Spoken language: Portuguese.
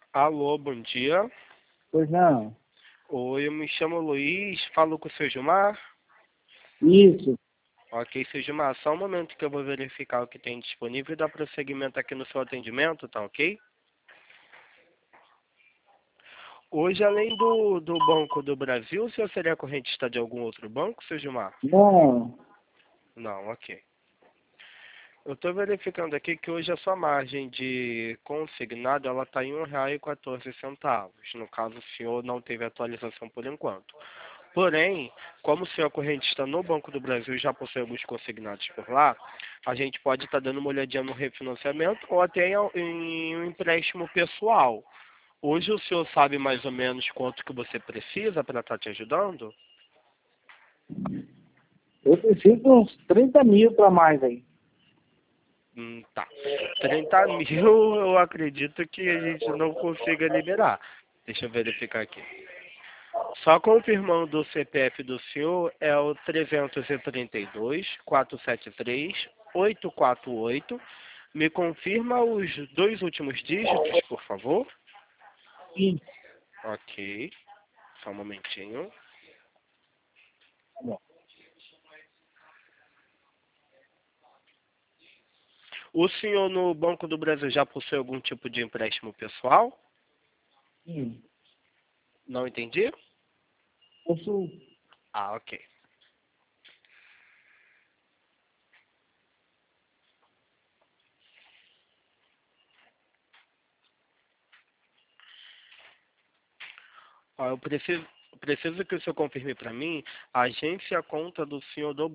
Alô, bom dia. Pois não. Oi, eu me chamo Luiz, falo com o seu Gilmar. Isso. Ok, seu Gilmar, só um momento que eu vou verificar o que tem disponível e dar prosseguimento aqui no seu atendimento, tá ok? Hoje, além do Banco do Brasil, o senhor seria correntista de algum outro banco, seu Gilmar? Não. Não, ok. Eu estou verificando aqui que hoje a sua margem de consignado ela está em R$ 1,14. No caso, o senhor não teve atualização por enquanto. Porém, como o senhor é correntista no Banco do Brasil e já possui alguns consignados por lá, a gente pode estar dando uma olhadinha no refinanciamento ou até em um empréstimo pessoal. Hoje o senhor sabe mais ou menos quanto que você precisa para estar te ajudando? Eu preciso de uns 30 mil para mais aí. Tá. 30 mil eu acredito que a gente não consiga liberar. Deixa eu verificar aqui. Só confirmando o CPF do senhor é o 332-473-848. Me confirma os dois últimos dígitos, por favor. Sim. Ok. Só um momentinho. Tá bom. O senhor no Banco do Brasil já possui algum tipo de empréstimo pessoal? Sim. Não entendi? Possuo. Ah, ok. Ó, eu preciso que o senhor confirme para mim a agência, a conta do senhor do